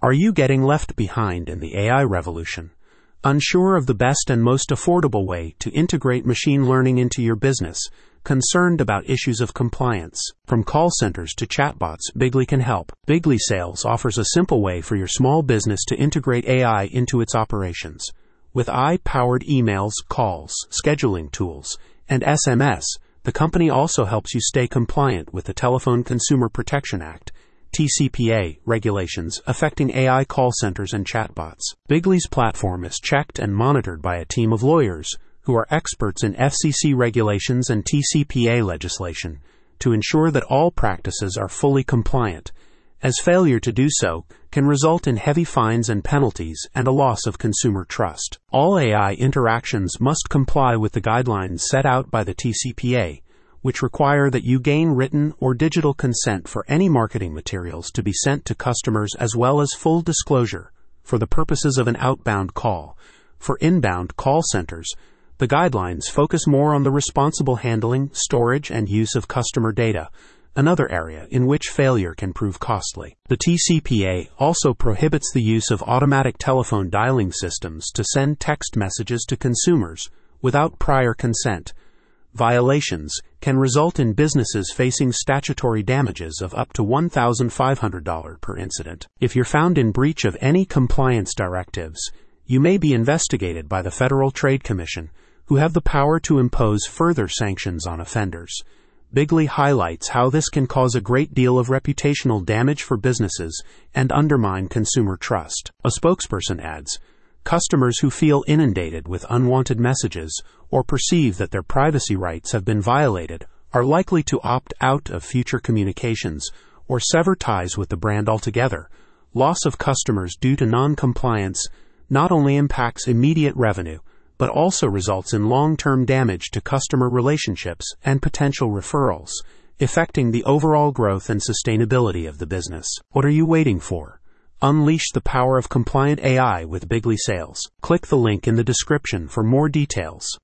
Are you getting left behind in the AI revolution? Unsure of the best and most affordable way to integrate machine learning into your business? Concerned about issues of compliance? From call centers to chatbots, Bigly can help. Bigly Sales offers a simple way for your small business to integrate AI into its operations. With AI-powered emails, calls, scheduling tools, and SMS, the company also helps you stay compliant with the Telephone Consumer Protection Act, TCPA, regulations affecting AI call centers and chatbots. Bigly's platform is checked and monitored by a team of lawyers who are experts in FCC regulations and TCPA legislation to ensure that all practices are fully compliant, as failure to do so can result in heavy fines and penalties and a loss of consumer trust. All AI interactions must comply with the guidelines set out by the TCPA, which require that you gain written or digital consent for any marketing materials to be sent to customers, as well as full disclosure for the purposes of an outbound call. For inbound call centers, the guidelines focus more on the responsible handling, storage, and use of customer data, another area in which failure can prove costly. The TCPA also prohibits the use of automatic telephone dialing systems to send text messages to consumers without prior consent. Violations can result in businesses facing statutory damages of up to $1,500 per incident. If you're found in breach of any compliance directives, you may be investigated by the Federal Trade Commission, who have the power to impose further sanctions on offenders. Bigly highlights how this can cause a great deal of reputational damage for businesses and undermine consumer trust. A spokesperson adds, "Customers who feel inundated with unwanted messages or perceive that their privacy rights have been violated are likely to opt out of future communications or sever ties with the brand altogether. Loss of customers due to non-compliance not only impacts immediate revenue, but also results in long-term damage to customer relationships and potential referrals, affecting the overall growth and sustainability of the business." What are you waiting for? Unleash the power of compliant AI with Bigly Sales. Click the link in the description for more details.